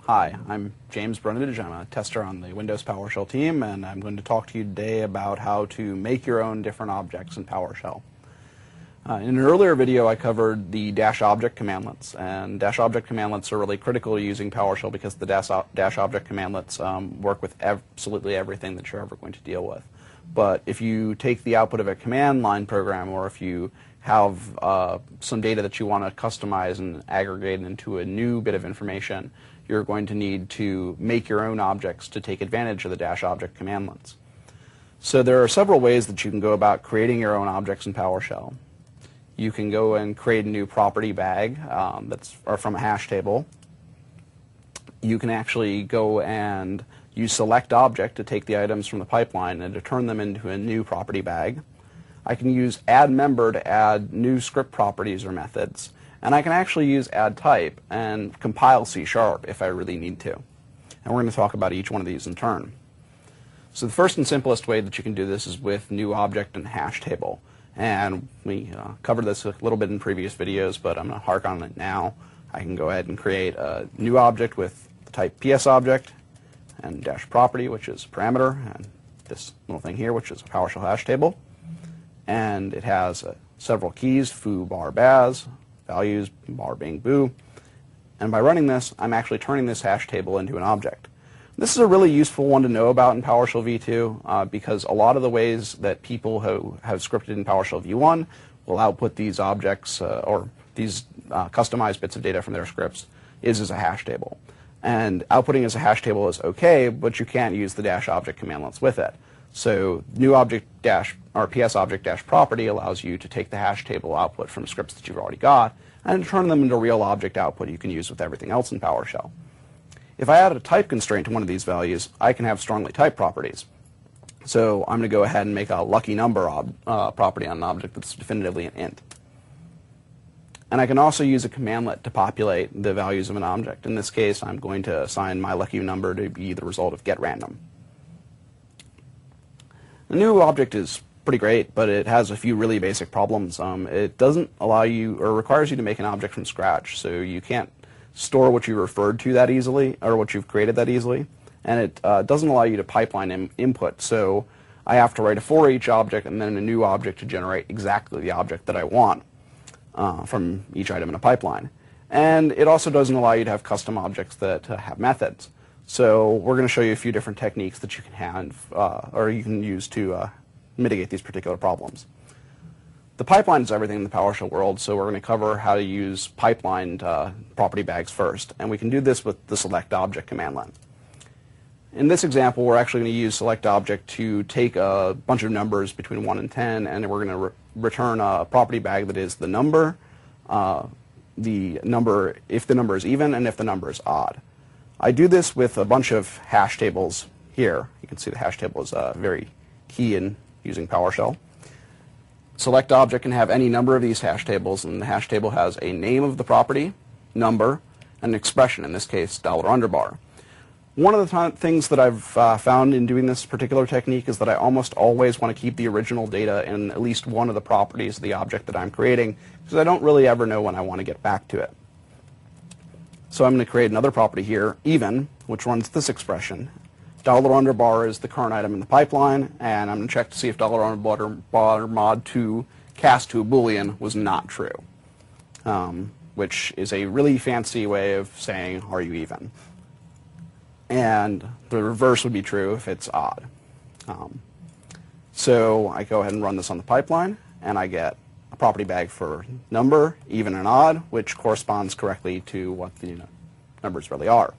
Hi, I'm James Brundage. I'm a tester on the Windows PowerShell team, and I'm going to talk to you today about how to make your own different objects in PowerShell. In an earlier video, I covered the -object commandlets, and -object commandlets are really critical to using PowerShell because the -object commandlets work with absolutely everything that you're ever going to deal with. But if you take the output of a command line program, or if you have some data that you want to customize and aggregate into a new bit of information, you're going to need to make your own objects to take advantage of the -object commandlets. So there are several ways that you can go about creating your own objects in PowerShell. You can go and create a new property bag or from a hash table. You can actually go and use select object to take the items from the pipeline and to turn them into a new property bag. I can use add member to add new script properties or methods. And I can actually use add type and compile C# if I really need to. And we're going to talk about each one of these in turn. So the first and simplest way that you can do this is with new object and hash table. And we covered this a little bit in previous videos, but I'm going to hark on it now. I can go ahead and create a new object with the type PS object and -property, which is parameter, and this little thing here, which is a PowerShell hash table. And it has several keys, foo, bar, baz, values, bar being bool. And by running this, I'm actually turning this hash table into an object. This is a really useful one to know about in PowerShell v2 because a lot of the ways that people who have scripted in PowerShell v1 will output these objects or these customized bits of data from their scripts is as a hash table. And outputting as a hash table is okay, but you can't use the -object commandlets with it. So new object or PS object -property allows you to take the hash table output from scripts that you've already got and turn them into real object output you can use with everything else in PowerShell. If I add a type constraint to one of these values, I can have strongly typed properties. So I'm going to go ahead and make a lucky number property on an object that's definitively an int. And I can also use a commandlet to populate the values of an object. In this case, I'm going to assign my lucky number to be the result of getRandom. The new object is pretty great, but it has a few really basic problems. It doesn't allow you, or requires you to make an object from scratch, so you can't store what you referred to that easily, or what you've created that easily, and it doesn't allow you to pipeline input, so I have to write a for each object and then a new object to generate exactly the object that I want from each item in a pipeline. And it also doesn't allow you to have custom objects that have methods. So we're going to show you a few different techniques that you can have, or you can use to mitigate these particular problems. The pipeline is everything in the PowerShell world, so we're going to cover how to use pipelined property bags first, and we can do this with the select object commandlet. In this example, we're actually going to use select object to take a bunch of numbers between 1 and 10, and we're going to return a property bag that is the number if the number is even, and if the number is odd. I do this with a bunch of hash tables here. You can see the hash table is very key in using PowerShell. Select object can have any number of these hash tables, and the hash table has a name of the property, number, and an expression, in this case $_. One of the things that I've found in doing this particular technique is that I almost always want to keep the original data in at least one of the properties of the object that I'm creating, because I don't really ever know when I want to get back to it. So I'm going to create another property here, even, which runs this expression. $_ is the current item in the pipeline, and I'm going to check to see if $mod2 cast to a Boolean was not true, which is a really fancy way of saying, are you even? And the reverse would be true if it's odd. So I go ahead and run this on the pipeline, and I get a property bag for number, even and odd, which corresponds correctly to what the numbers really are.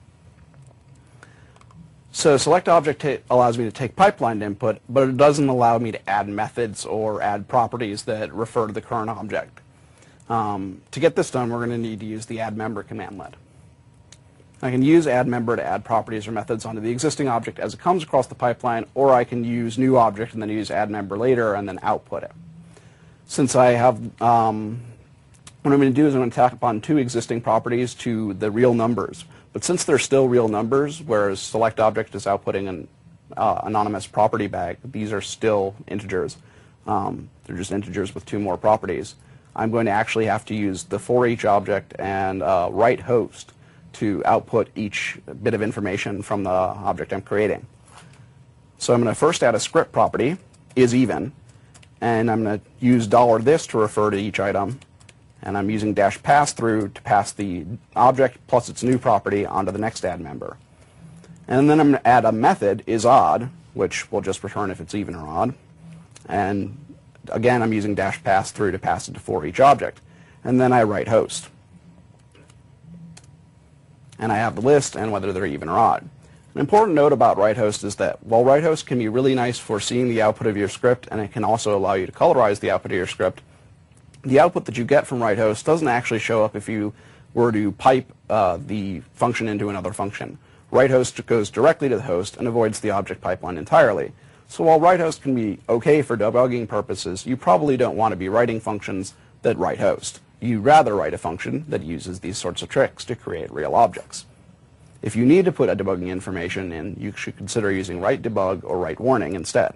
So select object allows me to take pipelined input, but it doesn't allow me to add methods or add properties that refer to the current object. To get this done, we're going to need to use the add member commandlet. I can use add member to add properties or methods onto the existing object as it comes across the pipeline, or I can use new object and then use add member later and then output it. Since I have, what I'm going to do is I'm going to tack upon two existing properties to the real numbers. But since they're still real numbers, whereas select object is outputting an anonymous property bag, these are still integers. They're just integers with two more properties. I'm going to actually have to use the for each object and write host to output each bit of information from the object I'm creating. So I'm going to first add a script property, isEven, and I'm going to use $this to refer to each item, and I'm using -passthrough to pass the object plus its new property onto the next add member. And then I'm going to add a method, isOdd, which will just return if it's even or odd. And again, I'm using -passthrough to pass it for each object. And then I write host. And I have the list and whether they're even or odd. An important note about write host is that while write host can be really nice for seeing the output of your script, and it can also allow you to colorize the output of your script, the output that you get from write host doesn't actually show up if you were to pipe the function into another function. Write host goes directly to the host and avoids the object pipeline entirely. So while write host can be okay for debugging purposes, you probably don't want to be writing functions that write host. You'd rather write a function that uses these sorts of tricks to create real objects. If you need to put a debugging information in, you should consider using write debug or write warning instead.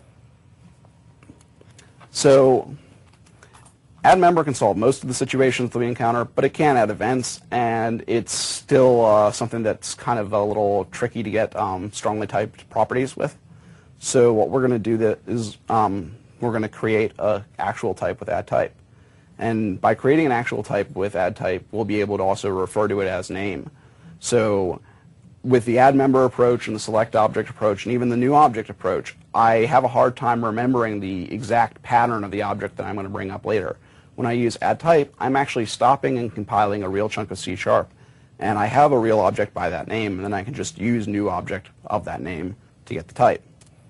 So add member can solve most of the situations that we encounter, but it can add events, and it's still something that's kind of a little tricky to get strongly typed properties with. So what we're going to do is we're going to create an actual type with add type. And by creating an actual type with add type, we'll be able to also refer to it as name. So with the add member approach and the select object approach and even the new object approach, I have a hard time remembering the exact pattern of the object that I'm going to bring up later. When I use add type, I'm actually stopping and compiling a real chunk of C#, and I have a real object by that name, and then I can just use new object of that name to get the type.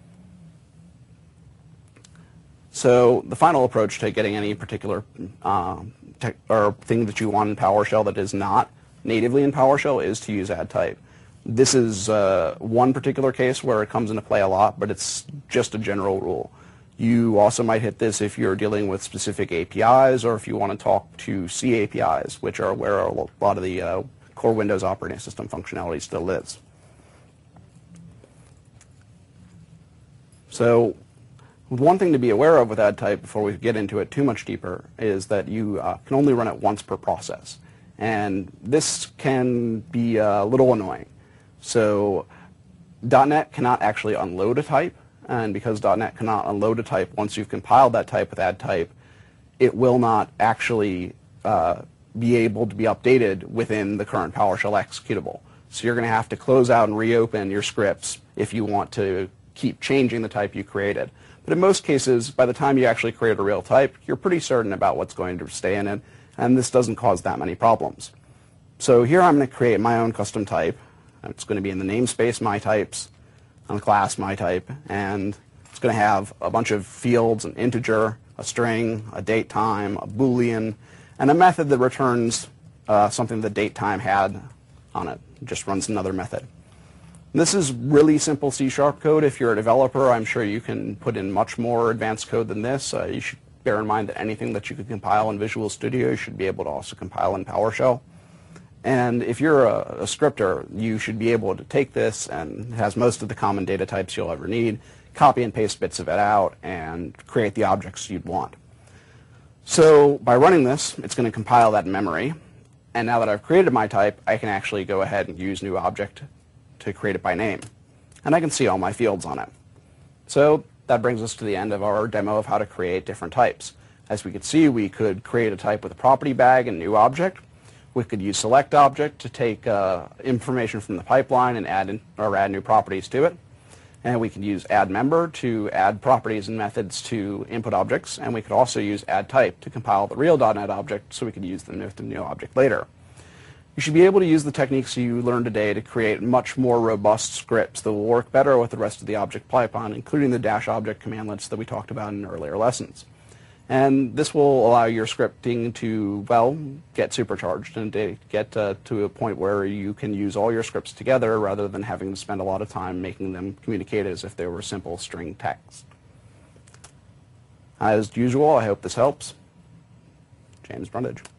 So the final approach to getting any particular thing that you want in PowerShell that is not natively in PowerShell is to use add type. This is one particular case where it comes into play a lot, but it's just a general rule. You also might hit this if you're dealing with specific APIs or if you want to talk to C APIs, which are where a lot of the core Windows operating system functionality still is. So one thing to be aware of with add type before we get into it too much deeper is that you can only run it once per process. And this can be a little annoying. So .NET cannot actually unload a type, and because .NET cannot unload a type once you've compiled that type with add type, it will not actually be able to be updated within the current PowerShell executable. So you're going to have to close out and reopen your scripts if you want to keep changing the type you created. But in most cases, by the time you actually create a real type, you're pretty certain about what's going to stay in it, and this doesn't cause that many problems. So here I'm going to create my own custom type. It's going to be in the namespace mytypes, on the class mytype, and it's going to have a bunch of fields, an integer, a string, a date time, a boolean, and a method that returns something the date time had on it. It just runs another method. This is really simple C# code. If you're a developer, I'm sure you can put in much more advanced code than this. You should bear in mind that anything that you could compile in Visual Studio, you should be able to also compile in PowerShell. And if you're a scripter, you should be able to take this, and it has most of the common data types you'll ever need, copy and paste bits of it out, and create the objects you'd want. So by running this, it's going to compile that in memory. And now that I've created my type, I can actually go ahead and use new object to create it by name. And I can see all my fields on it. So that brings us to the end of our demo of how to create different types. As we could see, we could create a type with a property bag and new object. We could use select object to take information from the pipeline and add new properties to it. And we could use add member to add properties and methods to input objects. And we could also use add type to compile the real .NET object so we could use them with the new object later. You should be able to use the techniques you learned today to create much more robust scripts that will work better with the rest of the object pipeline, including the -object commandlets that we talked about in earlier lessons. And this will allow your scripting to, well, get supercharged and to get to a point where you can use all your scripts together rather than having to spend a lot of time making them communicate as if they were simple string text. As usual, I hope this helps. James Brundage.